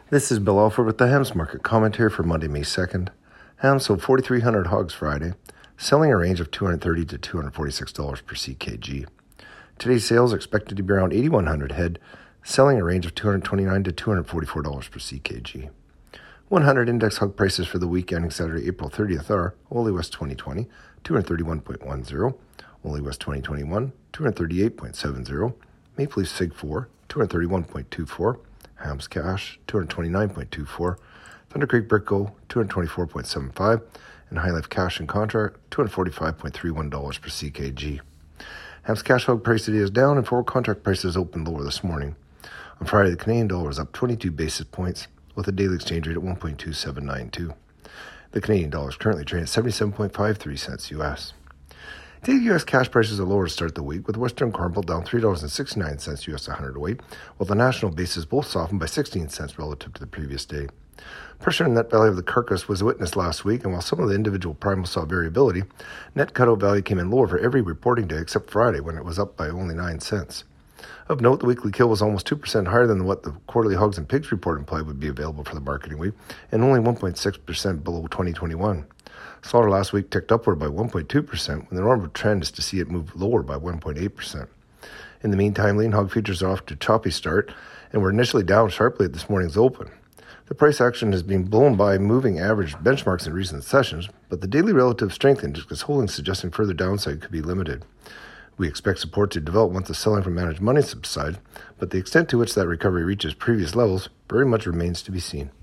This is Bill Alford with the Hams Market Commentary for Monday, May 2nd. Hams sold 4,300 hogs Friday, selling a range of $230 to $246 per CKG. Today's sales are expected to be around 8,100 head, selling a range of $229 to $244 per CKG. 100 index hog prices for the week ending Saturday, April 30th are Ole West 2020, 231.10, Ole West 2021, 238.70, Maple Leaf Sig 4, 231.24, Hams Cash, 229.24, Thunder Creek Brickgo, 224.75, and High Life Cash and Contract, $245.31 per CKG. Hams Cash hog price today is down, and forward contract prices opened lower this morning. On Friday, the Canadian dollar was up 22 basis points, with a daily exchange rate at 1.2792. The Canadian dollar is currently trading at 77.53 cents U.S. Daily U.S. cash prices are lower to start the week, with Western Corn Belt down $3.69 U.S. a hundredweight, while the national basis both softened by 16 cents relative to the previous day. Pressure on net value of the carcass was witnessed last week, and while some of the individual primals saw variability, net cutout value came in lower for every reporting day except Friday, when it was up by only 9 cents. Of note, the weekly kill was almost 2% higher than what the quarterly hogs and pigs report implied would be available for the marketing week, and only 1.6% below 2021. Slaughter last week ticked upward by 1.2%, when the normal trend is to see it move lower by 1.8%. In the meantime, lean hog futures are off to a choppy start, and were initially down sharply at this morning's open. The price action has been blown by moving average benchmarks in recent sessions, but the daily relative strength index is holding, suggesting further downside could be limited. We expect support to develop once the selling from managed money subsides, but the extent to which that recovery reaches previous levels very much remains to be seen.